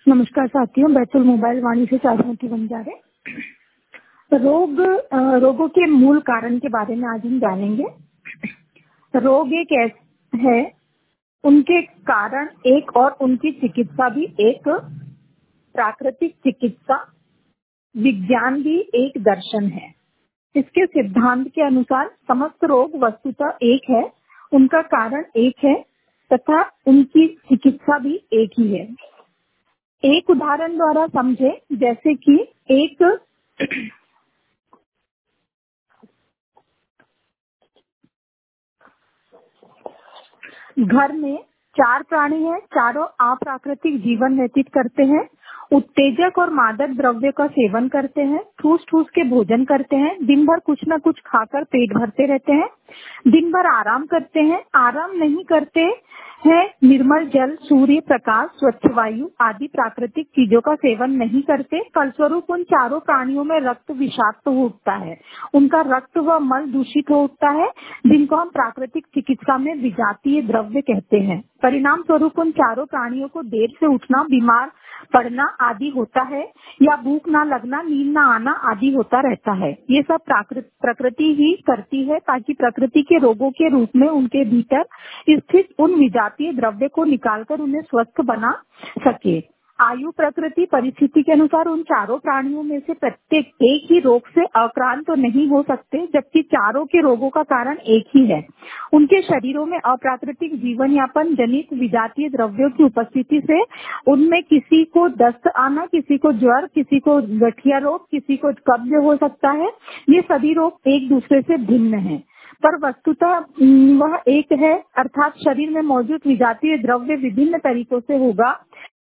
नमस्कार साथियों, बैतुल मोबाइल वाणी से चारुमती बंजारे। रोगों के मूल कारण के बारे में आज हम जानेंगे। रोग एक है, उनके कारण एक और उनकी चिकित्सा भी एक। प्राकृतिक चिकित्सा विज्ञान भी एक दर्शन है। इसके सिद्धांत के अनुसार समस्त रोग वस्तुतः एक है, उनका कारण एक है तथा उनकी चिकित्सा भी एक ही है। एक उदाहरण द्वारा समझे, जैसे कि एक घर में 4 प्राणी हैं, चारों अप्राकृतिक जीवन व्यतीत करते हैं, उत्तेजक और मादक द्रव्य का सेवन करते हैं, ठूस ठूस के भोजन करते हैं, दिन भर कुछ न कुछ खाकर पेट भरते रहते हैं, दिन भर आराम करते हैं, आराम नहीं करते हैं, निर्मल जल, सूर्य प्रकाश, स्वच्छ वायु आदि प्राकृतिक चीजों का सेवन नहीं करते। फलस्वरूप उन चारों प्राणियों में रक्त विषाक्त हो उठता है, उनका रक्त व मल दूषित हो उठता है, जिनको हम प्राकृतिक चिकित्सा में विजातीय द्रव्य कहते हैं। परिणाम स्वरूप उन चारों प्राणियों को देर से उठना, बीमार पड़ना आदि होता है, या भूख ना लगना, नींद ना आना आदि होता रहता है। ये सब प्रकृति ही करती है, ताकि प्रकृति के रोगों के रूप में उनके भीतर स्थित उन विजातीय द्रव्य को निकालकर उन्हें स्वस्थ बना सके। आयु प्रकृति परिस्थिति के अनुसार उन चारों प्राणियों में से प्रत्येक एक ही रोग से आक्रांत तो नहीं हो सकते, जबकि चारों के रोगों का कारण एक ही है। उनके शरीरों में अप्राकृतिक जीवन यापन जनित विजातीय द्रव्यों की उपस्थिति से उनमें किसी को दस्त आना, किसी को ज्वर, किसी को गठिया रोग, किसी को कब्ज हो सकता है। ये सभी रोग एक दूसरे से भिन्न हैं, पर वस्तुतः वह एक है, अर्थात शरीर में मौजूद विजातीय द्रव्य विभिन्न तरीकों से होगा